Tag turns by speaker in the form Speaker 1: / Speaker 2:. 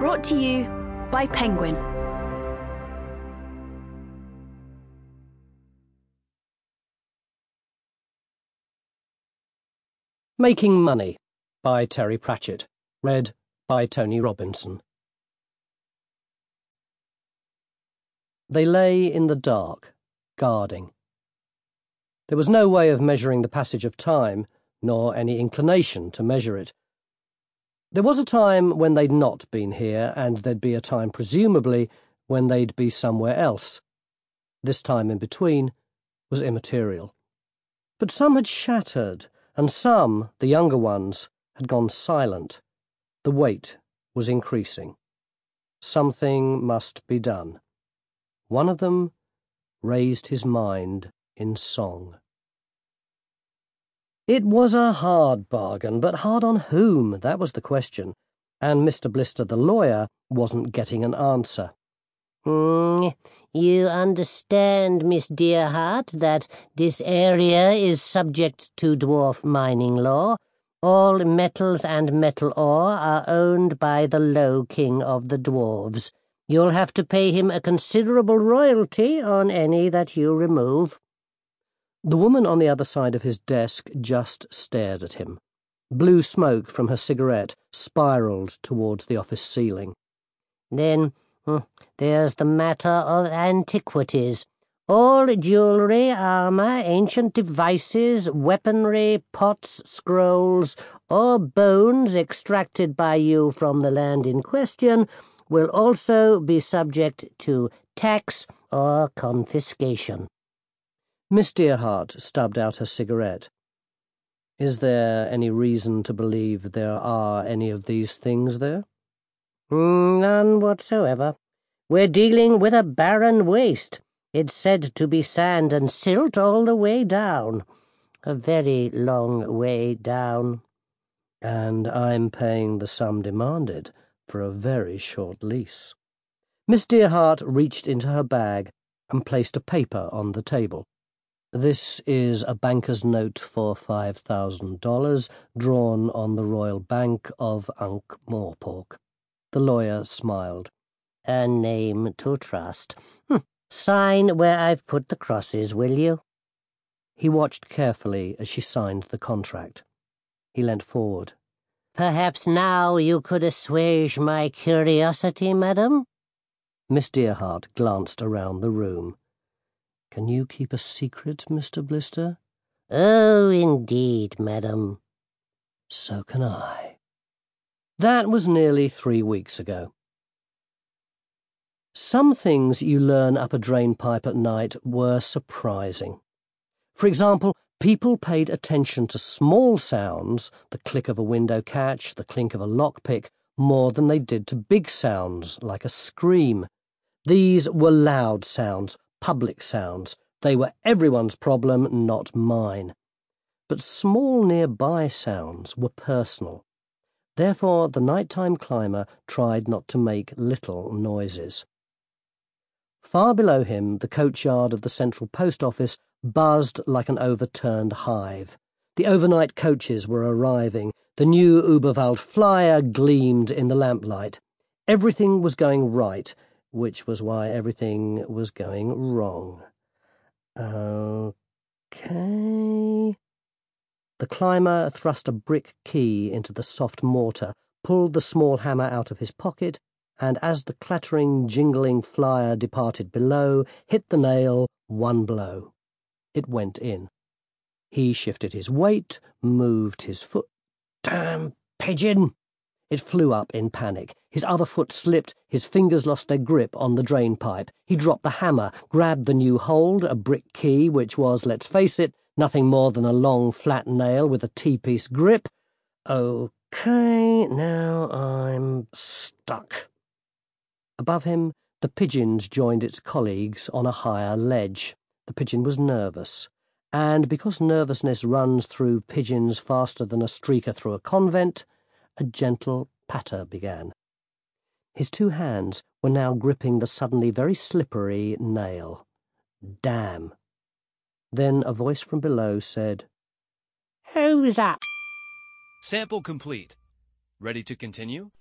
Speaker 1: Brought to you by Penguin.
Speaker 2: Making Money by Terry Pratchett. Read by Tony Robinson. They lay in the dark, guarding. There was no way of measuring the passage of time, nor any inclination to measure it. There was a time when they'd not been here, and there'd be a time, presumably, when they'd be somewhere else. This time in between was immaterial. But some had shattered, and some, the younger ones, had gone silent. The weight was increasing. Something must be done. One of them raised his mind in song. It was a hard bargain, but hard on whom? That was the question, and Mr. Blister the lawyer wasn't getting an answer.
Speaker 3: You understand, Miss Dearheart, that this area is subject to dwarf mining law. All metals and metal ore are owned by the Low King of the Dwarves. You'll have to pay him a considerable royalty on any that you remove.
Speaker 2: The woman on the other side of his desk just stared at him. Blue smoke from her cigarette spiraled towards the office ceiling.
Speaker 3: Then there's the matter of antiquities. All jewellery, armour, ancient devices, weaponry, pots, scrolls, or bones extracted by you from the land in question will also be subject to tax or confiscation.
Speaker 2: Miss Dearheart stubbed out her cigarette. Is there any reason to believe there are any of these things there?
Speaker 3: None whatsoever. We're dealing with a barren waste. It's said to be sand and silt all the way down. A very long way down.
Speaker 2: And I'm paying the sum demanded for a very short lease. Miss Dearheart reached into her bag and placed a paper on the table. This is a banker's note for $5,000 drawn on the Royal Bank of Ankh-Morpork. The lawyer smiled.
Speaker 3: A name to trust. Sign where I've put the crosses, will you?
Speaker 2: He watched carefully as she signed the contract. He leant forward.
Speaker 3: Perhaps now you could assuage my curiosity, madam?
Speaker 2: Miss Dearheart glanced around the room. Can you keep a secret, Mr. Blister?
Speaker 3: Oh, indeed, madam.
Speaker 2: So can I. That was nearly 3 weeks ago. Some things you learn up a drain pipe at night were surprising. For example, people paid attention to small sounds, the click of a window catch, the clink of a lockpick, more than they did to big sounds, like a scream. These were loud sounds, public sounds. They were everyone's problem, not mine. But small nearby sounds were personal. Therefore, the nighttime climber tried not to make little noises. Far below him, the coachyard of the Central Post Office buzzed like an overturned hive. The overnight coaches were arriving. The new Uberwald flyer gleamed in the lamplight. Everything was going right, which was why everything was going wrong. Okay. The climber thrust a brick key into the soft mortar, pulled the small hammer out of his pocket, and as the clattering, jingling flyer departed below, hit the nail one blow. It went in. He shifted his weight, moved his foot. Damn pigeon! It flew up in panic. His other foot slipped, his fingers lost their grip on the drain pipe. He dropped the hammer, grabbed the new hold, a brick key, which was, let's face it, nothing more than a long flat nail with a T-piece grip. Okay, now I'm stuck. Above him, the pigeons joined its colleagues on a higher ledge. The pigeon was nervous, and because nervousness runs through pigeons faster than a streaker through a convent, a gentle patter began. His 2 hands were now gripping the suddenly very slippery nail. Damn. Then a voice from below said,
Speaker 3: Who's up?
Speaker 4: Sample complete. Ready to continue?